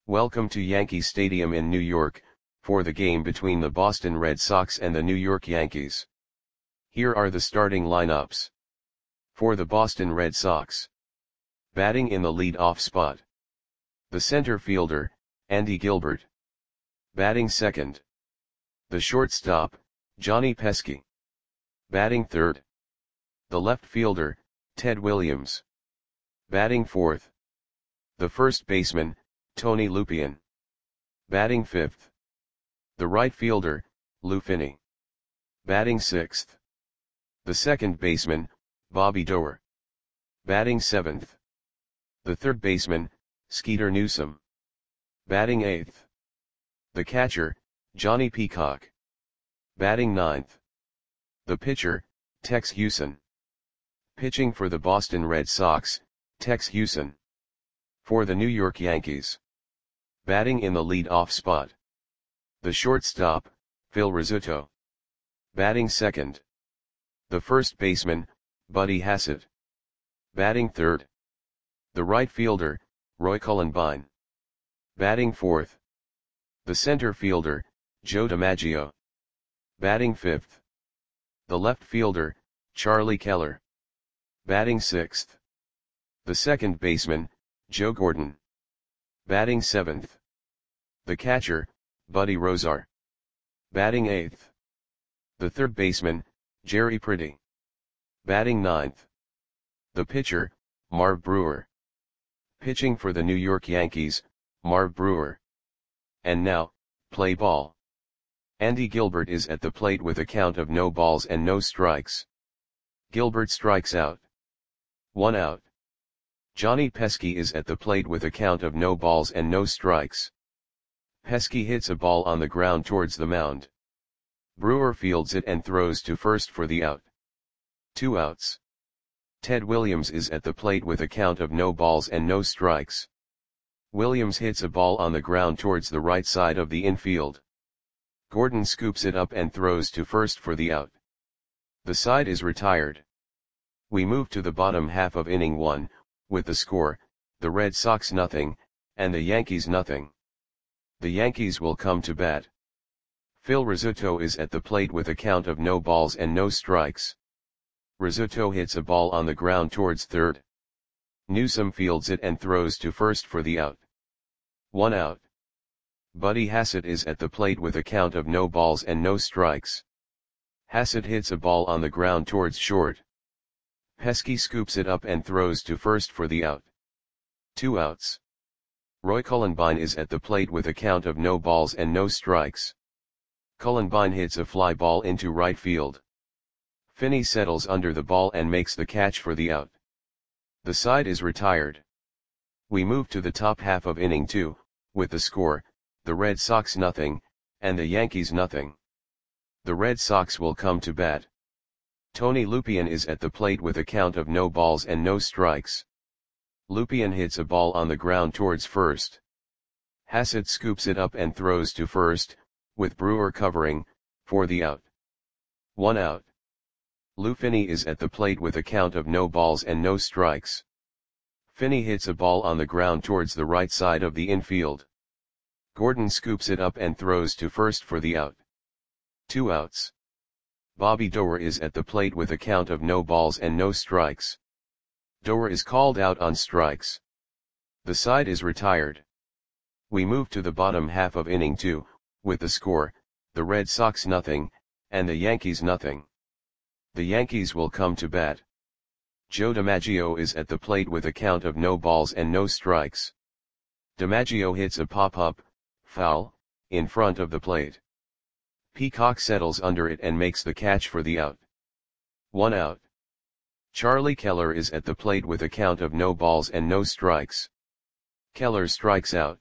Welcome to Yankee Stadium in New York, for the game between the Boston Red Sox and the New York Yankees. Here are the starting lineups. For the Boston Red Sox. Batting in the lead-off spot. The center fielder, Andy Gilbert. Batting second. The shortstop, Johnny Pesky. Batting third. The left fielder, Ted Williams. Batting fourth. The first baseman, Tony Lupien. Batting fifth. The right fielder, Lou Finney. Batting sixth. The second baseman, Bobby Doerr. Batting seventh. The third baseman, Skeeter Newsom. Batting eighth. The catcher, Johnny Peacock. Batting ninth. The pitcher, Tex Hewson. Pitching for the Boston Red Sox, Tex Hewson. For the New York Yankees. Batting in the lead-off spot. The shortstop, Phil Rizzuto. Batting second. The first baseman, Buddy Hassett. Batting third. The right fielder, Roy Cullenbine. Batting fourth. The center fielder, Joe DiMaggio. Batting fifth. The left fielder, Charlie Keller. Batting sixth. The second baseman, Joe Gordon. Batting seventh. The catcher, Buddy Rozar. Batting eighth. The third baseman, Jerry Pretty. Batting ninth. The pitcher, Marv Brewer. Pitching for the New York Yankees, Marv Brewer. And now, play ball. Andy Gilbert is at the plate with a count of no balls and no strikes. Gilbert strikes out. 1 out. Johnny Pesky is at the plate with a count of no balls and no strikes. Pesky hits a ball on the ground towards the mound. Brewer fields it and throws to first for the out. 2 outs. Ted Williams is at the plate with a count of no balls and no strikes. Williams hits a ball on the ground towards the right side of the infield. Gordon scoops it up and throws to first for the out. The side is retired. We move to the bottom half of inning 1, with the score, the Red Sox 0, and the Yankees 0. The Yankees will come to bat. Phil Rizzuto is at the plate with a count of no balls and no strikes. Rizzuto hits a ball on the ground towards third. Newsom fields it and throws to first for the out. 1 out. Buddy Hassett is at the plate with a count of no balls and no strikes. Hassett hits a ball on the ground towards short. Pesky scoops it up and throws to first for the out. 2 outs. Roy Cullenbine is at the plate with a count of no balls and no strikes. Cullenbine hits a fly ball into right field. Finney settles under the ball and makes the catch for the out. The side is retired. We move to the top half of inning 2, with the score, the Red Sox 0, and the Yankees 0. The Red Sox will come to bat. Tony Lupien is at the plate with a count of no balls and no strikes. Lupien hits a ball on the ground towards first. Hassett scoops it up and throws to first, with Brewer covering, for the out. 1 out. Lou Finney is at the plate with a count of no balls and no strikes. Finney hits a ball on the ground towards the right side of the infield. Gordon scoops it up and throws to first for the out. 2 outs. Bobby Doerr is at the plate with a count of no balls and no strikes. Doerr is called out on strikes. The side is retired. We move to the bottom half of inning 2, with the score, the Red Sox 0, and the Yankees 0. The Yankees will come to bat. Joe DiMaggio is at the plate with a count of no balls and no strikes. DiMaggio hits a pop-up, foul, in front of the plate. Peacock settles under it and makes the catch for the out. 1 out. Charlie Keller is at the plate with a count of no balls and no strikes. Keller strikes out.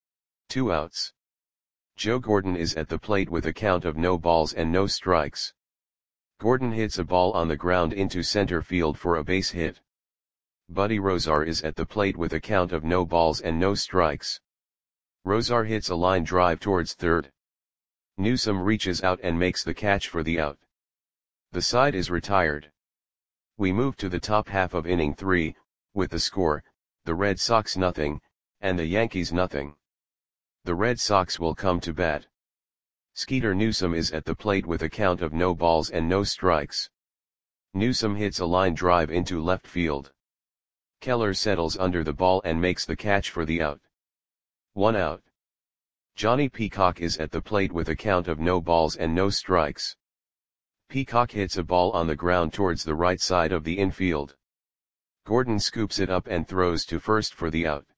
2 outs. Joe Gordon is at the plate with a count of no balls and no strikes. Gordon hits a ball on the ground into center field for a base hit. Buddy Rozar is at the plate with a count of no balls and no strikes. Rozar hits a line drive towards third. Newsom reaches out and makes the catch for the out. The side is retired. We move to the top half of inning 3, with the score, the Red Sox 0, and the Yankees 0. The Red Sox will come to bat. Skeeter Newsom is at the plate with a count of no balls and no strikes. Newsom hits a line drive into left field. Keller settles under the ball and makes the catch for the out. 1 out. Johnny Peacock is at the plate with a count of no balls and no strikes. Peacock hits a ball on the ground towards the right side of the infield. Gordon scoops it up and throws to first for the out.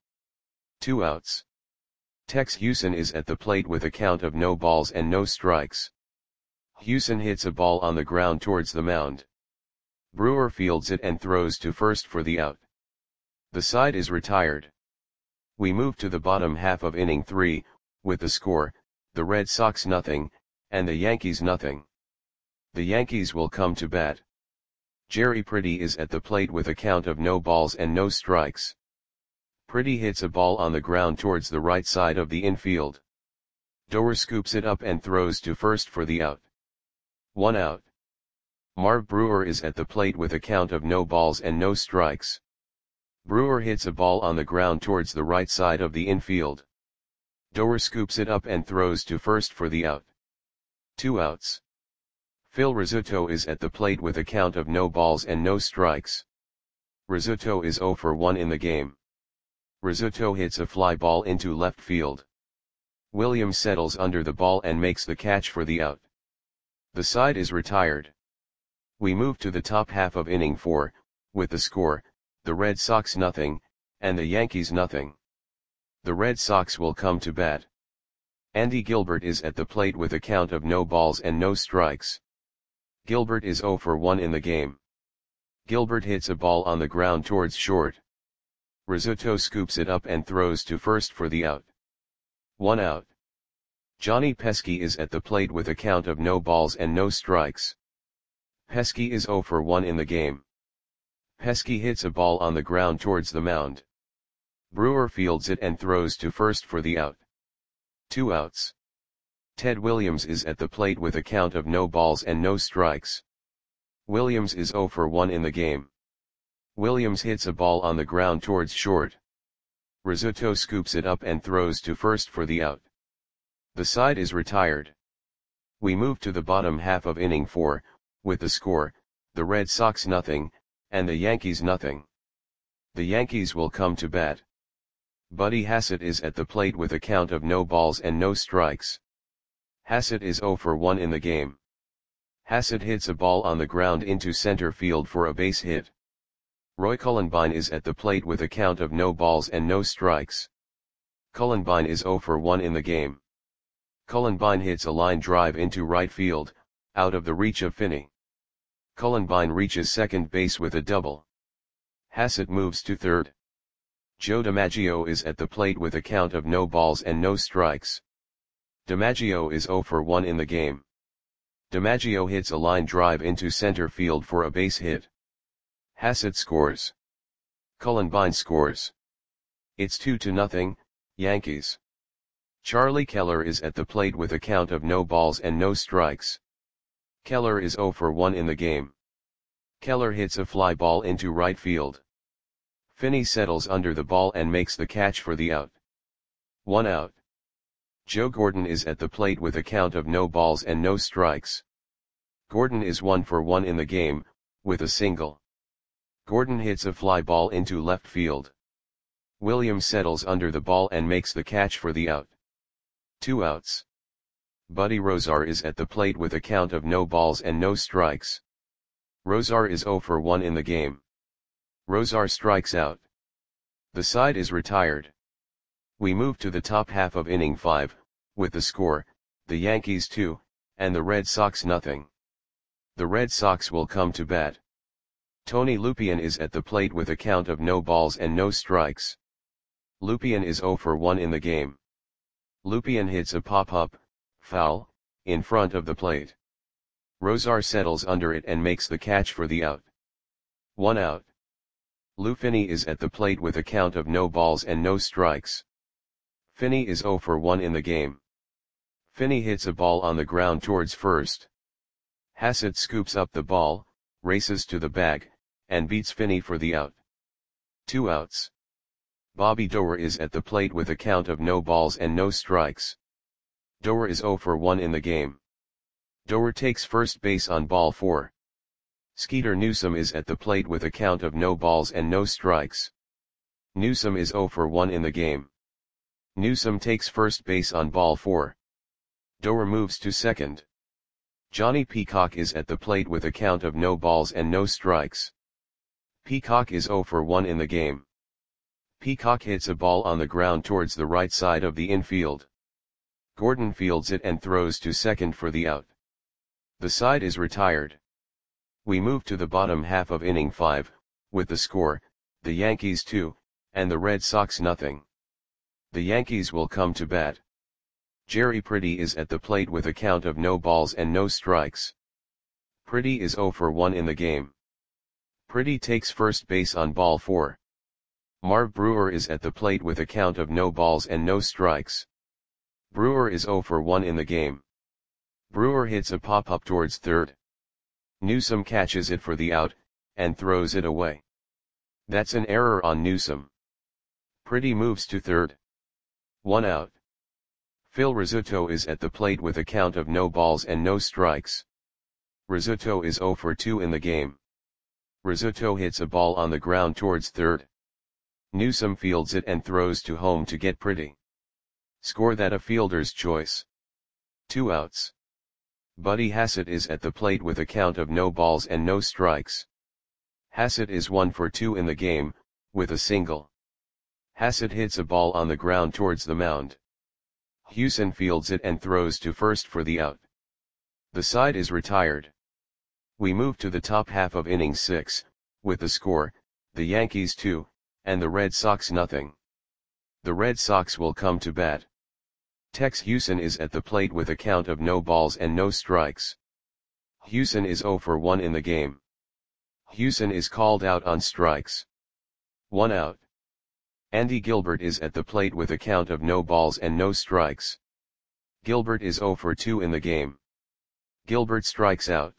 2 outs. Tex Hewson is at the plate with a count of no balls and no strikes. Hewson hits a ball on the ground towards the mound. Brewer fields it and throws to first for the out. The side is retired. We move to the bottom half of inning 3, with the score, the Red Sox nothing, and the Yankees nothing. The Yankees will come to bat. Jerry Pretty is at the plate with a count of no balls and no strikes. Pretty hits a ball on the ground towards the right side of the infield. Doer scoops it up and throws to first for the out. 1 out. Marv Brewer is at the plate with a count of no balls and no strikes. Brewer hits a ball on the ground towards the right side of the infield. Doer scoops it up and throws to first for the out. 2 outs. Phil Rizzuto is at the plate with a count of no balls and no strikes. Rizzuto is 0 for 1 in the game. Rizzuto hits a fly ball into left field. Williams settles under the ball and makes the catch for the out. The side is retired. We move to the top half of inning 4, with the score, the Red Sox nothing, and the Yankees nothing. The Red Sox will come to bat. Andy Gilbert is at the plate with a count of no balls and no strikes. Gilbert is 0 for 1 in the game. Gilbert hits a ball on the ground towards short. Rizzuto scoops it up and throws to first for the out. 1 out. Johnny Pesky is at the plate with a count of no balls and no strikes. Pesky is 0 for 1 in the game. Pesky hits a ball on the ground towards the mound. Brewer fields it and throws to first for the out. 2 outs. Ted Williams is at the plate with a count of no balls and no strikes. Williams is 0 for 1 in the game. Williams hits a ball on the ground towards short. Rizzuto scoops it up and throws to first for the out. The side is retired. We move to the bottom half of inning 4, with the score, the Red Sox nothing, and the Yankees nothing. The Yankees will come to bat. Buddy Hassett is at the plate with a count of no balls and no strikes. Hassett is 0 for 1 in the game. Hassett hits a ball on the ground into center field for a base hit. Roy Cullenbine is at the plate with a count of no balls and no strikes. Cullenbine is 0 for 1 in the game. Cullenbine hits a line drive into right field, out of the reach of Finney. Cullenbine reaches second base with a double. Hassett moves to third. Joe DiMaggio is at the plate with a count of no balls and no strikes. DiMaggio is 0 for 1 in the game. DiMaggio hits a line drive into center field for a base hit. Hassett scores. Cullenbine scores. It's 2-0, Yankees. Charlie Keller is at the plate with a count of no balls and no strikes. Keller is 0 for 1 in the game. Keller hits a fly ball into right field. Finney settles under the ball and makes the catch for the out. 1 out. Joe Gordon is at the plate with a count of no balls and no strikes. Gordon is 1 for 1 in the game, with a single. Gordon hits a fly ball into left field. Williams settles under the ball and makes the catch for the out. 2 outs. Buddy Rozar is at the plate with a count of no balls and no strikes. Rozar is 0 for 1 in the game. Rozar strikes out. The side is retired. We move to the top half of inning 5, with the score, the Yankees 2, and the Red Sox nothing. The Red Sox will come to bat. Tony Lupien is at the plate with a count of no balls and no strikes. Lupien is 0 for 1 in the game. Lupien hits a pop-up, foul, in front of the plate. Rozar settles under it and makes the catch for the out. 1 out. Lou Finney is at the plate with a count of no balls and no strikes. Finney is 0 for 1 in the game. Finney hits a ball on the ground towards first. Hassett scoops up the ball, races to the bag, and beats Finney for the out. 2 outs. Bobby Doerr is at the plate with a count of no balls and no strikes. Doerr is 0 for 1 in the game. Doerr takes first base on ball 4. Skeeter Newsom is at the plate with a count of no balls and no strikes. Newsom is 0 for 1 in the game. Newsom takes first base on ball 4. Doerr moves to second. Johnny Peacock is at the plate with a count of no balls and no strikes. Peacock is 0 for 1 in the game. Peacock hits a ball on the ground towards the right side of the infield. Gordon fields it and throws to second for the out. The side is retired. We move to the bottom half of inning 5, with the score, the Yankees 2, and the Red Sox nothing. The Yankees will come to bat. Jerry Pretty is at the plate with a count of no balls and no strikes. Pretty is 0 for 1 in the game. Pretty takes first base on ball 4. Marv Brewer is at the plate with a count of no balls and no strikes. Brewer is 0 for 1 in the game. Brewer hits a pop-up towards third. Newsom catches it for the out, and throws it away. That's an error on Newsom. Pretty moves to third. 1 out. Phil Rizzuto is at the plate with a count of no balls and no strikes. Rizzuto is 0 for 2 in the game. Rizzuto hits a ball on the ground towards third. Newsom fields it and throws to home to get Pretty. Score that a fielder's choice. 2 outs. Buddy Hassett is at the plate with a count of no balls and no strikes. Hassett is 1 for 2 in the game, with a single. Hassett hits a ball on the ground towards the mound. Hewson fields it and throws to first for the out. The side is retired. We move to the top half of inning 6, with the score, the Yankees 2, and the Red Sox nothing. The Red Sox will come to bat. Tex Hewson is at the plate with a count of no balls and no strikes. Hewson is 0 for 1 in the game. Hewson is called out on strikes. 1 out. Andy Gilbert is at the plate with a count of no balls and no strikes. Gilbert is 0 for 2 in the game. Gilbert strikes out.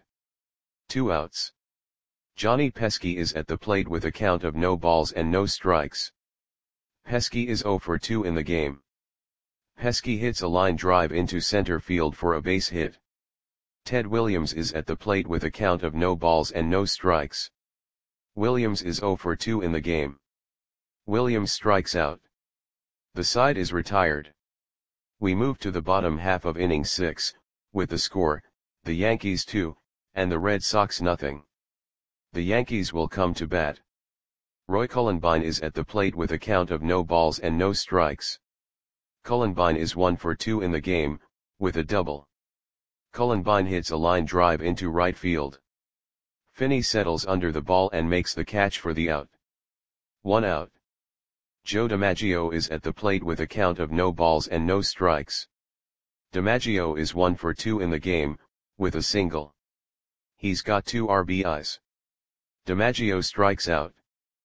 2 outs. Johnny Pesky is at the plate with a count of no balls and no strikes. Pesky is 0 for 2 in the game. Pesky hits a line drive into center field for a base hit. Ted Williams is at the plate with a count of no balls and no strikes. Williams is 0 for 2 in the game. Williams strikes out. The side is retired. We move to the bottom half of inning 6, with the score, the Yankees 2, and the Red Sox nothing. The Yankees will come to bat. Roy Cullenbine is at the plate with a count of no balls and no strikes. Cullenbine is 1 for 2 in the game, with a double. Cullenbine hits a line drive into right field. Finney settles under the ball and makes the catch for the out. 1 out. Joe DiMaggio is at the plate with a count of no balls and no strikes. DiMaggio is 1 for 2 in the game, with a single. He's got 2 RBIs. DiMaggio strikes out.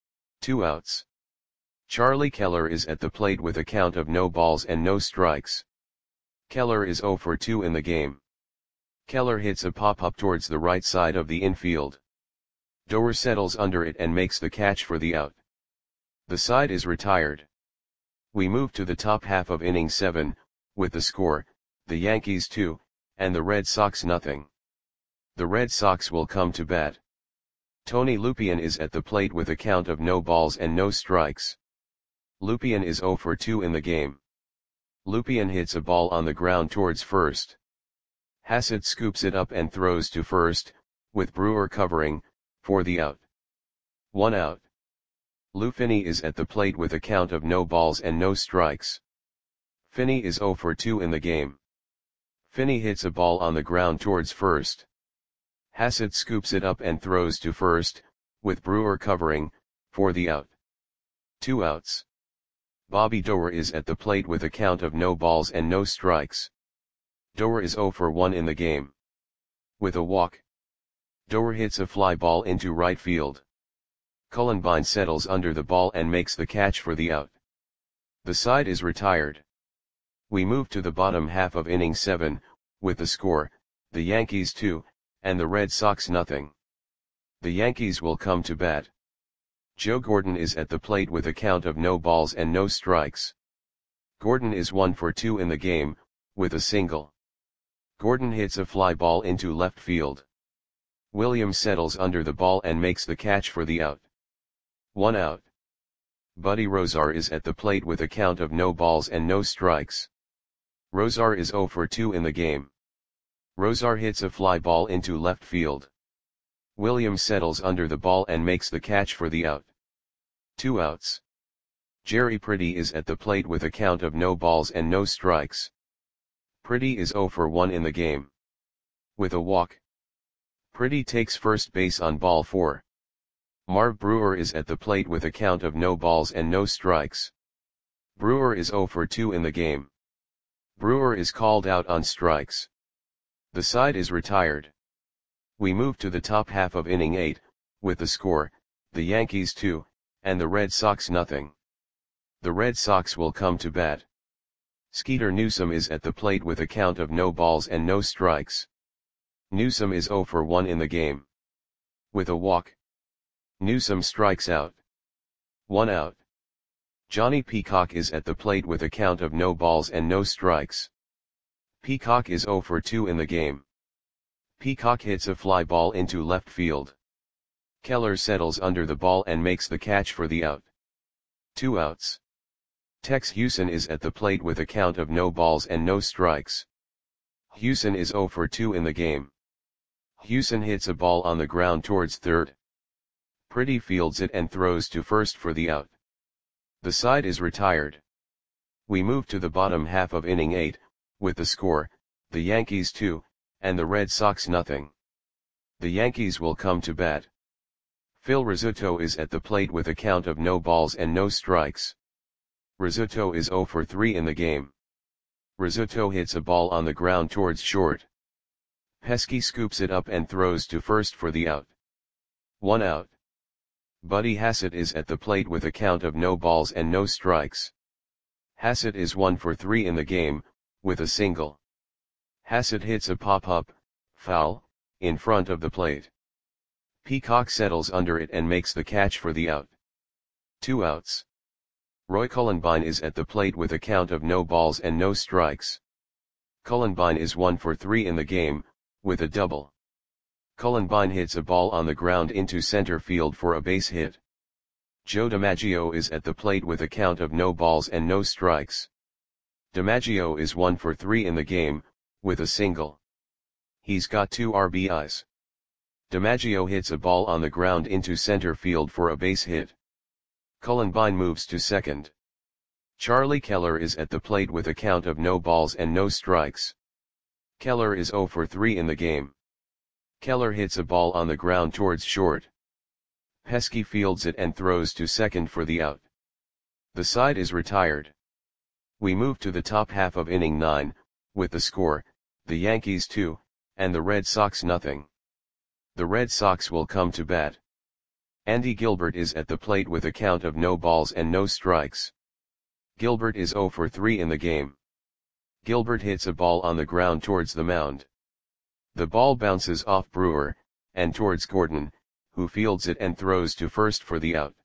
2 outs. Charlie Keller is at the plate with a count of no balls and no strikes. Keller is 0 for 2 in the game. Keller hits a pop-up towards the right side of the infield. Doerr settles under it and makes the catch for the out. The side is retired. We move to the top half of inning 7, with the score, the Yankees 2, and the Red Sox nothing. The Red Sox will come to bat. Tony Lupien is at the plate with a count of no balls and no strikes. Lupien is 0 for 2 in the game. Lupien hits a ball on the ground towards first. Hassett scoops it up and throws to first, with Brewer covering, for the out. 1 out. Lou Finney is at the plate with a count of no balls and no strikes. Finney is 0 for 2 in the game. Finney hits a ball on the ground towards first. Hassett scoops it up and throws to first, with Brewer covering, for the out. 2 outs. Bobby Doerr is at the plate with a count of no balls and no strikes. Doerr is 0 for 1 in the game. With a walk. Doerr hits a fly ball into right field. Cullenbine settles under the ball and makes the catch for the out. The side is retired. We move to the bottom half of inning 7, with the score, the Yankees 2, and the Red Sox nothing. The Yankees will come to bat. Joe Gordon is at the plate with a count of no balls and no strikes. Gordon is 1 for 2 in the game, with a single. Gordon hits a fly ball into left field. Williams settles under the ball and makes the catch for the out. 1 out. Buddy Rozar is at the plate with a count of no balls and no strikes. Rozar is 0 for 2 in the game. Rozar hits a fly ball into left field. Williams settles under the ball and makes the catch for the out. 2 outs. Jerry Pretty is at the plate with a count of no balls and no strikes. Pretty is 0 for 1 in the game. With a walk. Pretty takes first base on ball 4. Marv Brewer is at the plate with a count of no balls and no strikes. Brewer is 0 for 2 in the game. Brewer is called out on strikes. The side is retired. We move to the top half of inning 8, with the score, the Yankees 2, and the Red Sox nothing. The Red Sox will come to bat. Skeeter Newsom is at the plate with a count of no balls and no strikes. Newsom is 0 for 1 in the game. With a walk. Newsom strikes out. 1 out. Johnny Peacock is at the plate with a count of no balls and no strikes. Peacock is 0 for 2 in the game. Peacock hits a fly ball into left field. Keller settles under the ball and makes the catch for the out. 2 outs. Tex Hewson is at the plate with a count of no balls and no strikes. Hewson is 0 for 2 in the game. Hewson hits a ball on the ground towards third. Pretty fields it and throws to first for the out. The side is retired. We move to the bottom half of inning 8, with the score, the Yankees 2, and the Red Sox nothing. The Yankees will come to bat. Phil Rizzuto is at the plate with a count of no balls and no strikes. Rizzuto is 0 for 3 in the game. Rizzuto hits a ball on the ground towards short. Pesky scoops it up and throws to first for the out. 1 out. Buddy Hassett is at the plate with a count of no balls and no strikes. Hassett is 1 for 3 in the game, with a single. Hassett hits a pop-up, foul, in front of the plate. Peacock settles under it and makes the catch for the out. 2 outs. Roy Cullenbine is at the plate with a count of no balls and no strikes. Cullenbine is 1 for 3 in the game, with a double. Cullenbine hits a ball on the ground into center field for a base hit. Joe DiMaggio is at the plate with a count of no balls and no strikes. DiMaggio is 1 for 3 in the game, with a single. He's got 2 RBIs. DiMaggio hits a ball on the ground into center field for a base hit. Cullenbine moves to second. Charlie Keller is at the plate with a count of no balls and no strikes. Keller is 0 for 3 in the game. Keller hits a ball on the ground towards short. Pesky fields it and throws to second for the out. The side is retired. We move to the top half of inning 9, with the score, the Yankees 2, and the Red Sox nothing. The Red Sox will come to bat. Andy Gilbert is at the plate with a count of no balls and no strikes. Gilbert is 0 for 3 in the game. Gilbert hits a ball on the ground towards the mound. The ball bounces off Brewer, and towards Gordon, who fields it and throws to first for the out.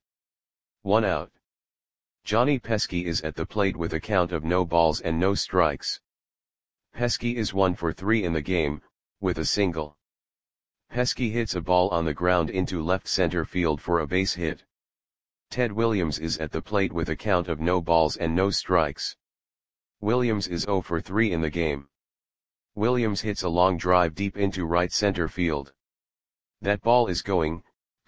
1 out. Johnny Pesky is at the plate with a count of no balls and no strikes. Pesky is 1 for 3 in the game, with a single. Pesky hits a ball on the ground into left center field for a base hit. Ted Williams is at the plate with a count of no balls and no strikes. Williams is 0 for 3 in the game. Williams hits a long drive deep into right center field. That ball is gone.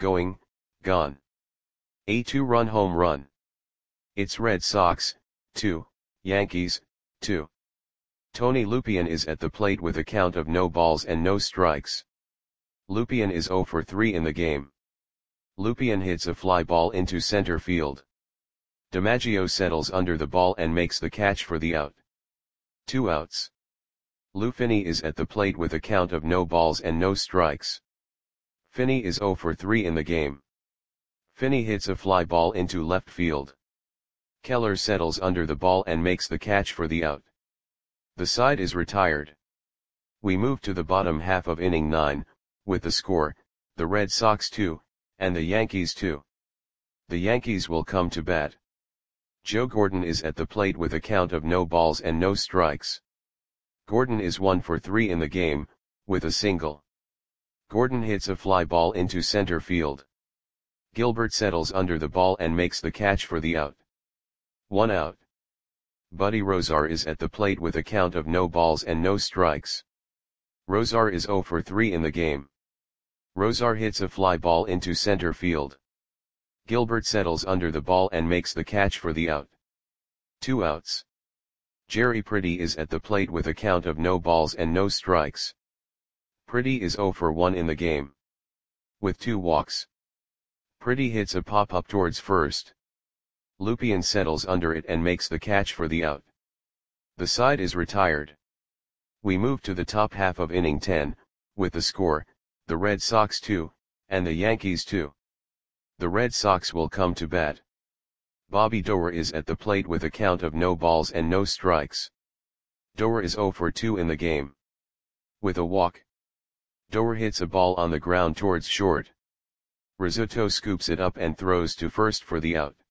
A 2-run home run. It's Red Sox, 2, Yankees, 2. Tony Lupien is at the plate with a count of no balls and no strikes. Lupien is 0 for 3 in the game. Lupien hits a fly ball into center field. DiMaggio settles under the ball and makes the catch for the out. 2 outs. Lou Finney is at the plate with a count of no balls and no strikes. Finney is 0 for 3 in the game. Finney hits a fly ball into left field. Keller settles under the ball and makes the catch for the out. The side is retired. We move to the bottom half of inning 9, with the score, the Red Sox 2, and the Yankees 2. The Yankees will come to bat. Joe Gordon is at the plate with a count of no balls and no strikes. Gordon is 1 for 3 in the game, with a single. Gordon hits a fly ball into center field. Gilbert settles under the ball and makes the catch for the out. 1 out. Buddy Rozar is at the plate with a count of no balls and no strikes. Rozar is 0 for 3 in the game. Rozar hits a fly ball into center field. Gilbert settles under the ball and makes the catch for the out. 2 outs. Jerry Pretty is at the plate with a count of no balls and no strikes. Pretty is 0 for 1 in the game. With 2 walks. Pretty hits a pop-up towards first. Lupien settles under it and makes the catch for the out. The side is retired. We move to the top half of inning 10, with the score, the Red Sox 2, and the Yankees 2. The Red Sox will come to bat. Bobby Doerr is at the plate with a count of no balls and no strikes. Doerr is 0 for 2 in the game. With a walk. Doerr hits a ball on the ground towards short. Rizzuto scoops it up and throws to first for the out.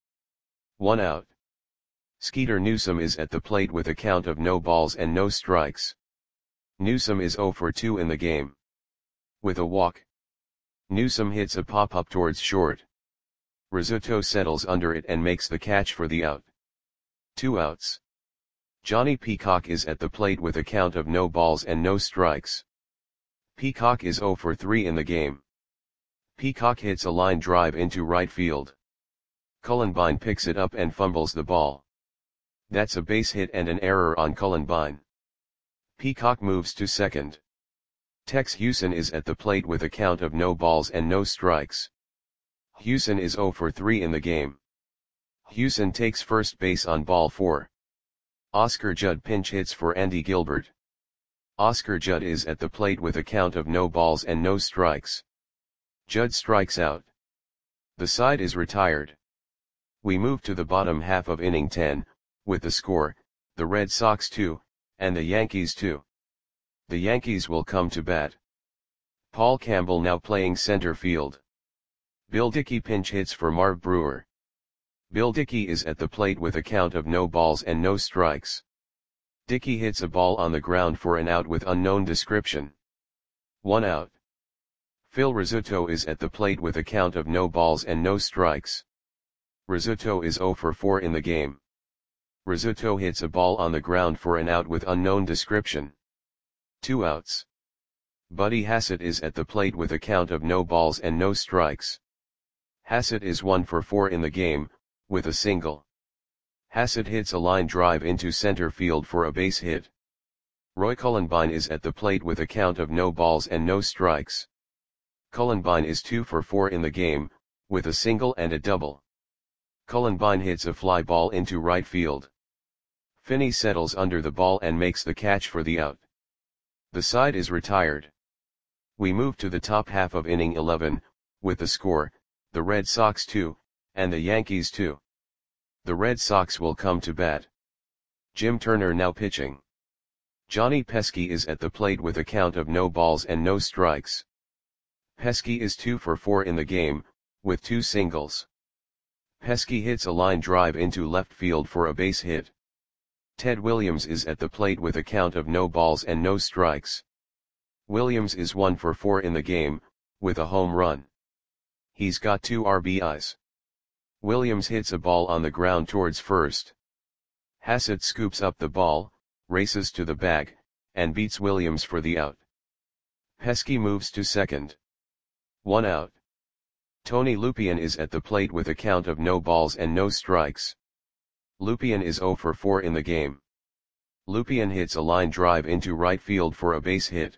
1 out. Skeeter Newsom is at the plate with a count of no balls and no strikes. Newsom is 0 for 2 in the game. With a walk. Newsom hits a pop-up towards short. Rizzuto settles under it and makes the catch for the out. 2 outs. Johnny Peacock is at the plate with a count of no balls and no strikes. Peacock is 0 for 3 in the game. Peacock hits a line drive into right field. Cullenbine picks it up and fumbles the ball. That's a base hit and an error on Cullenbine. Peacock moves to second. Tex Hewson is at the plate with a count of no balls and no strikes. Hewson is 0 for 3 in the game. Hewson takes first base on ball 4. Oscar Judd pinch hits for Andy Gilbert. Oscar Judd is at the plate with a count of no balls and no strikes. Judd strikes out. The side is retired. We move to the bottom half of inning 10, with the score, the Red Sox 2, and the Yankees 2. The Yankees will come to bat. Paul Campbell now playing center field. Bill Dickey pinch hits for Marv Brewer. Bill Dickey is at the plate with a count of no balls and no strikes. Dickey hits a ball on the ground for an out with unknown description. 1 out. Phil Rizzuto is at the plate with a count of no balls and no strikes. Rizzuto is 0 for 4 in the game. Rizzuto hits a ball on the ground for an out with unknown description. 2 outs. Buddy Hassett is at the plate with a count of no balls and no strikes. Hassett is 1 for 4 in the game, with a single. Hassett hits a line drive into center field for a base hit. Roy Cullenbine is at the plate with a count of no balls and no strikes. Cullenbine is 2 for 4 in the game, with a single and a double. Cullenbine hits a fly ball into right field. Finney settles under the ball and makes the catch for the out. The side is retired. We move to the top half of inning 11, with the score, the Red Sox 2, and the Yankees 2. The Red Sox will come to bat. Jim Turner now pitching. Johnny Pesky is at the plate with a count of no balls and no strikes. Pesky is 2 for 4 in the game, with 2 singles. Pesky hits a line drive into left field for a base hit. Ted Williams is at the plate with a count of no balls and no strikes. Williams is 1 for 4 in the game, with a home run. He's got 2 RBIs. Williams hits a ball on the ground towards first. Hassett scoops up the ball, races to the bag, and beats Williams for the out. Pesky moves to second. 1 out. Tony Lupien is at the plate with a count of no balls and no strikes. Lupien is 0 for 4 in the game. Lupien hits a line drive into right field for a base hit.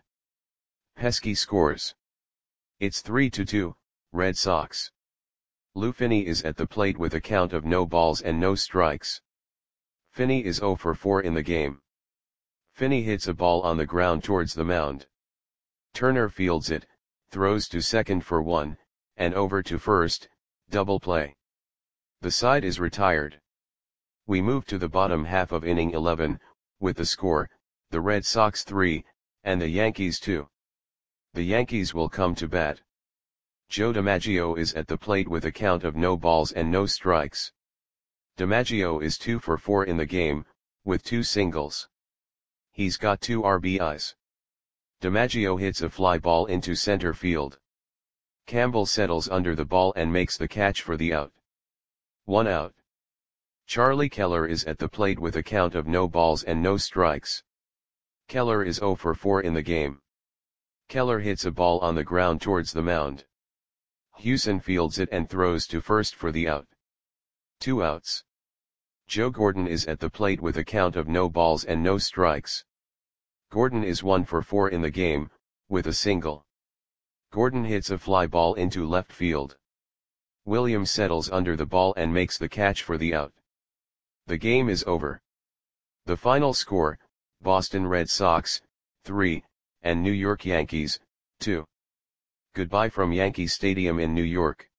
Pesky scores. It's 3-2, Red Sox. Lou Finney is at the plate with a count of no balls and no strikes. Finney is 0 for 4 in the game. Finney hits a ball on the ground towards the mound. Turner fields it, throws to second for 1, and over to first, double play. The side is retired. We move to the bottom half of inning 11, with the score, the Red Sox 3, and the Yankees 2. The Yankees will come to bat. Joe DiMaggio is at the plate with a count of no balls and no strikes. DiMaggio is 2 for 4 in the game, with 2 singles. He's got 2 RBIs. DiMaggio hits a fly ball into center field. Campbell settles under the ball and makes the catch for the out. 1 out. Charlie Keller is at the plate with a count of no balls and no strikes. Keller is 0 for 4 in the game. Keller hits a ball on the ground towards the mound. Hewson fields it and throws to first for the out. 2 outs. Joe Gordon is at the plate with a count of no balls and no strikes. Gordon is 1 for 4 in the game, with a single. Gordon hits a fly ball into left field. Williams settles under the ball and makes the catch for the out. The game is over. The final score, Boston Red Sox, 3, and New York Yankees, 2. Goodbye from Yankee Stadium in New York.